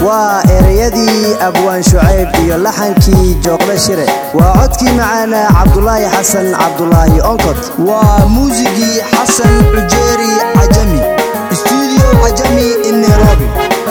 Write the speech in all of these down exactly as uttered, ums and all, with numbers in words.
وإريدي أبوان شعيب يلحنكي جوقل شري وعدكي معنا عبد الله حسن عبد الله أنكت وموسيقي حسن عجيري عجمي استوديو عجمي النيروبي.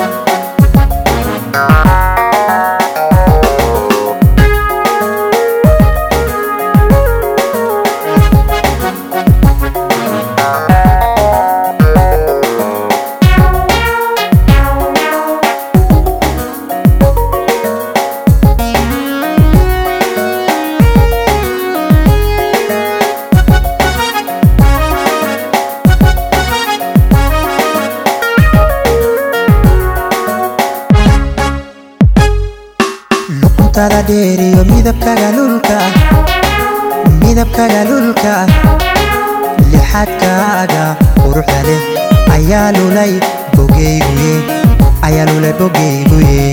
tada dheeriyo midabkaga lulka midabkaga lulka lixadkaaga quruxda leh ayaa lulay bogeyguye ayaa lulay bogeyguye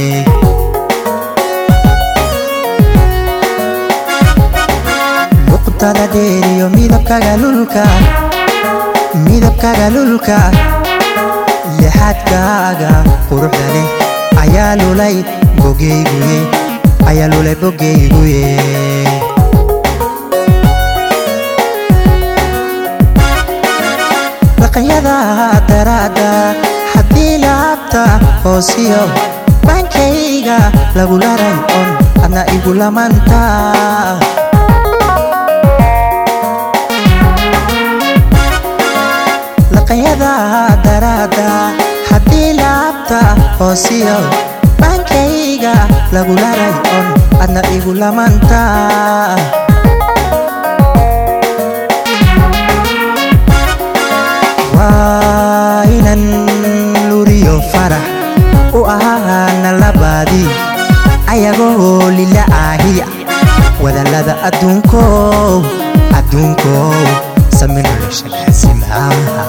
luqtada dheeriyo midabkaga lulka midabkaga lulka lixadkaaga quruxda leh ayaa lulay bogeyguye ayaa lulay bogeyguye dhaqanyada daraada haddii laabta hoosiyo baankayga lagu laray on adna igu lamanta dhaqanyada daraada haddii laabta hoosiyo baankayga lagu laray on adna igu lamanta waa inan luriyo farax u ahaana labaadii ayagoo lila aahiya wadallada adduunkow adduunkow sami nolosha laasimaha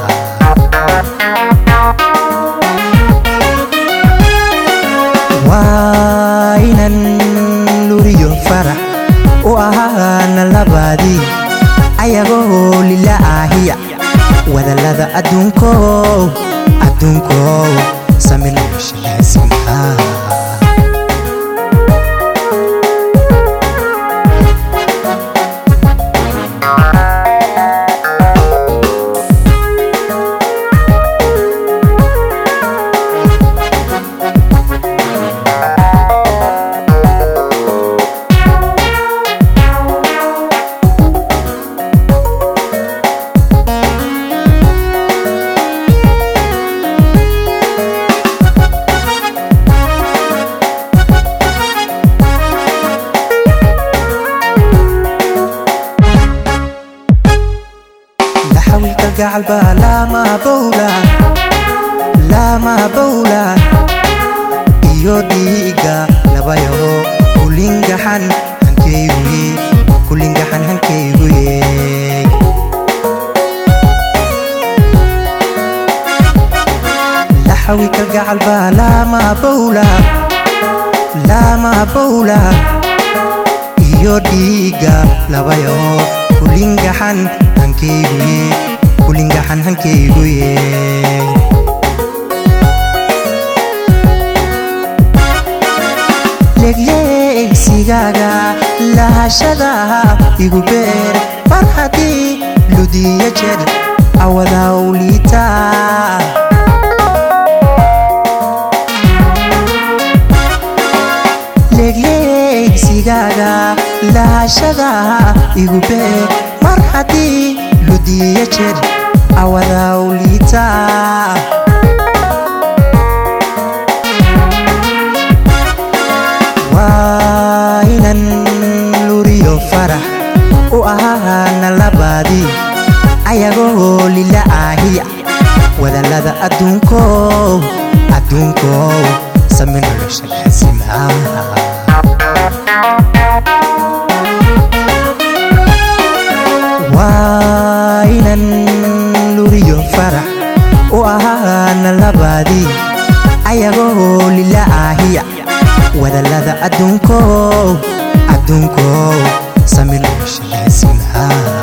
waa inan luriyo farax u ahaana labaadii ayagoo lila aahiya wadallada adduunkow adduunkow sami nolosha laasimaha قلبا لا ما بولا لا ما بولا يوديغا لبايو كلينغا حن هنكيوي كلينغا حن هنكيوي لحويك قلبا لا ما بولا لا ما بولا يوديغا لبايو كلينغا حن هنكيوي kulinga han hankeyguye leglegsigaaga lahashada igu beer farxadii ludiya jer awadaw liita leglegsigaaga lahashada igu beer farxadii ludiya jer awadaw liita waa inan luriyo farax u ahaana labaadii ayagoo lila aahiya wadallada adduunkow adduunkow sami nolosha laasimaha waa inan luriyo farax u ahaana labaadii ayagoo lila aahiya wadallada adduunkow adduunkow sami nolosha laasimaha